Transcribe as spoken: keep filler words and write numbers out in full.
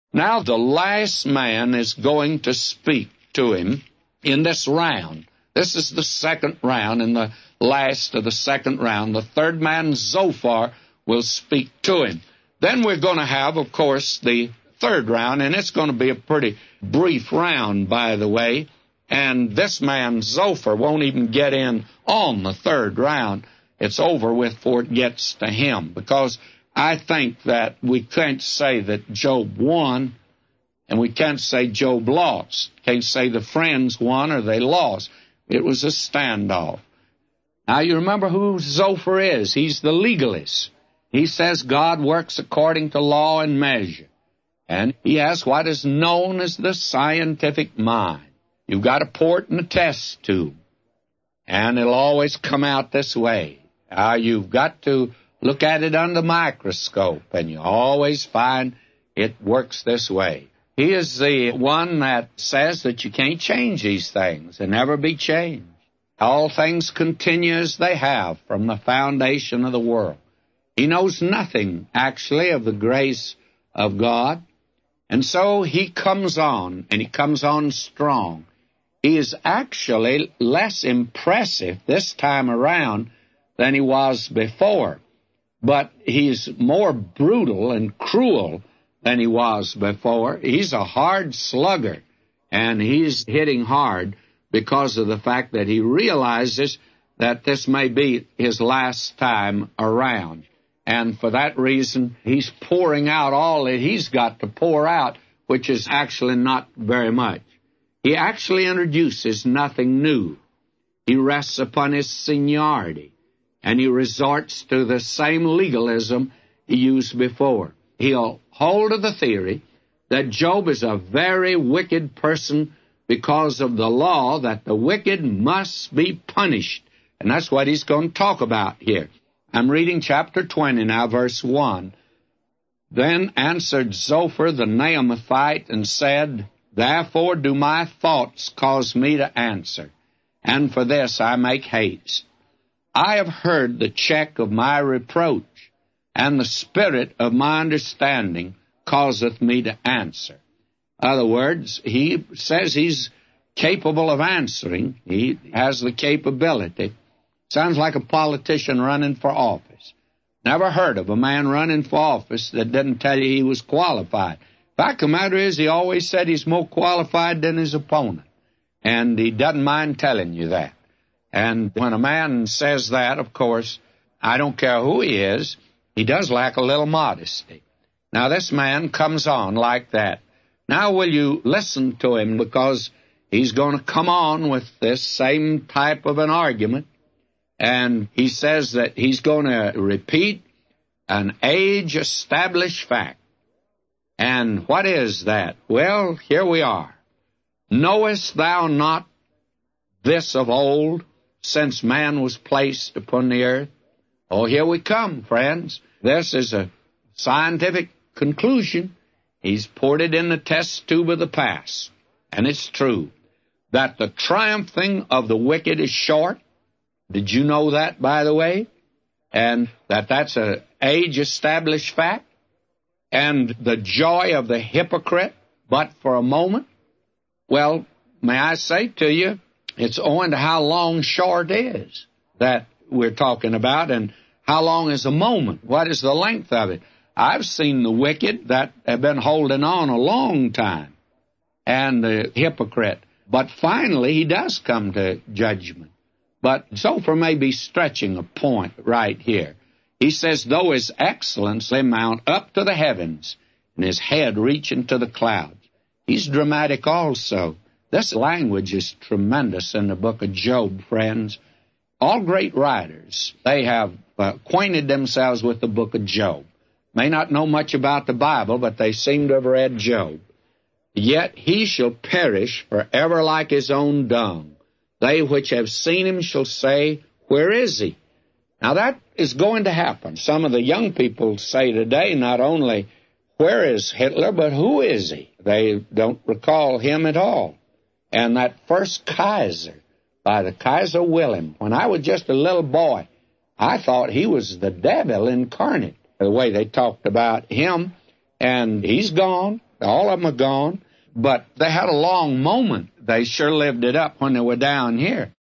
Now the last man is going to speak to him in this round. This is the second round, and the last of the second round. The third man, Zophar, will speak to him. Then we're going to have, of course, the third round, and it's going to be a pretty brief round, by the way. And this man, Zophar, won't even get in on the third round. It's over with before it gets to him, because I think that we can't say that Job won, and we can't say Job lost. Can't say the friends won or they lost. It was a standoff. Now, you remember who Zophar is. He's the legalist. He says God works according to law and measure. And he has what is known as the scientific mind. You've got to pour it in a test tube, and it'll always come out this way. Uh, you've got to look at it under the microscope, and you always find it works this way. He is the one that says that you can't change these things. They never be changed. All things continue as they have from the foundation of the world. He knows nothing, actually, of the grace of God. And so he comes on, and he comes on strong. He is actually less impressive this time around than he was before. But he's more brutal and cruel than he was before. He's a hard slugger, and he's hitting hard because of the fact that he realizes that this may be his last time around. And for that reason, he's pouring out all that he's got to pour out, which is actually not very much. He actually introduces nothing new. He rests upon his seniority, and he resorts to the same legalism he used before. He'll hold to the theory that Job is a very wicked person because of the law, that the wicked must be punished. And that's what he's going to talk about here. I'm reading chapter twenty now, verse one. Then answered Zophar the Naamathite and said, Therefore do my thoughts cause me to answer, and for this I make haste. I have heard the check of my reproach, and the spirit of my understanding causeth me to answer. In other words, he says he's capable of answering. He has the capability. Sounds like a politician running for office. Never heard of a man running for office that didn't tell you he was qualified. Fact of the matter is, he always said he's more qualified than his opponent, and he doesn't mind telling you that. And when a man says that, of course, I don't care who he is, he does lack a little modesty. Now, this man comes on like that. Now, will you listen to him, because he's going to come on with this same type of an argument, and he says that he's going to repeat an age-established fact. And what is that? Well, here we are. Knowest thou not this of old, since man was placed upon the earth? Oh, here we come, friends. This is a scientific conclusion. He's poured it in the test tube of the past. And it's true that the triumphing of the wicked is short. Did you know that, by the way? And that that's an age-established fact. And the joy of the hypocrite, but for a moment. Well, may I say to you, it's owing to how long short is that we're talking about, and how long is a moment? What is the length of it? I've seen the wicked that have been holding on a long time, and the hypocrite. But finally, he does come to judgment. But Zophar may be stretching a point right here. He says, though his excellency mount up to the heavens, and his head reach into the clouds. He's dramatic also. This language is tremendous in the book of Job, friends. All great writers, they have acquainted themselves with the book of Job. May not know much about the Bible, but they seem to have read Job. Yet he shall perish forever like his own dung. They which have seen him shall say, Where is he? Now that is going to happen. Some of the young people say today not only, where is Hitler, but who is he? They don't recall him at all. And that first Kaiser, by the Kaiser Wilhelm, when I was just a little boy, I thought he was the devil incarnate, the way they talked about him. And he's gone. All of them are gone, but they had a long moment. They sure lived it up when they were down here.